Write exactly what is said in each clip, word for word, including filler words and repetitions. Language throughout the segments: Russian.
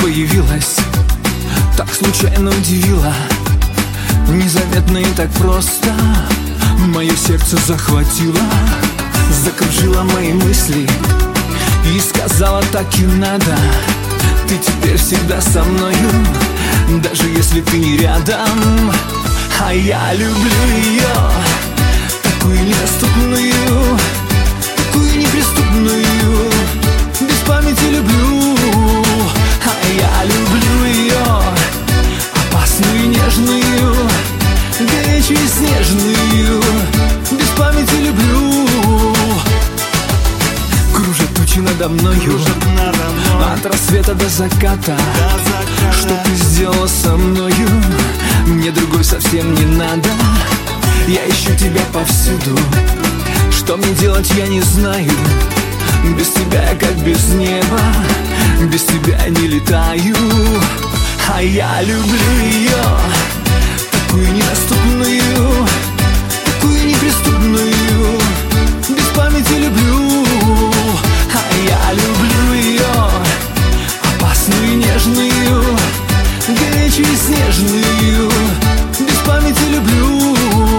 появилась, так случайно удивила, незаметно и так просто мое сердце захватило, закружила мои мысли и сказала: так и надо. Ты теперь всегда со мною, даже если ты не рядом. А я люблю ее, такую недоступную, такую неприступную, без памяти люблю. А я люблю ее, опасную и нежную, горячую и снежную, без памяти люблю. Кружат тучи надо мною, от рассвета до заката. Что ты сделала со мною? Мне другой совсем не надо. Я ищу тебя повсюду. Что мне делать, я не знаю. Без тебя я как без неба, без тебя я не летаю. А я люблю ее, такую недоступную, такую неприступную, без памяти люблю. А я люблю ее, опасную и нежную, горячую и снежную, без памяти люблю.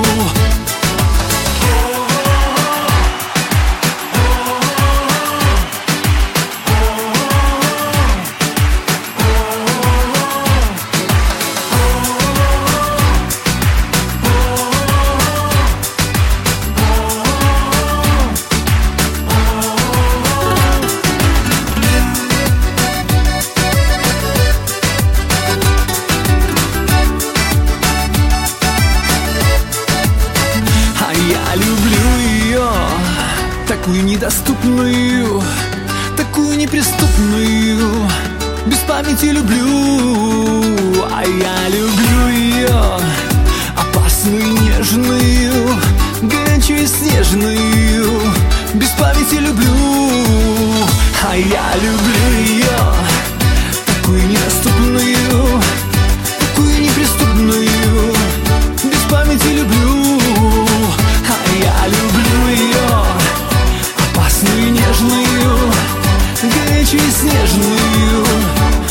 Такую недоступную, такую неприступную, без памяти люблю. А я люблю ее, опасную и нежную, горячую и снежную, без памяти люблю. А я люблю ее, такую недоступную, такую неприступную, без памяти люблю. А я люблю ее, опасную и нежную, горячую и снежную,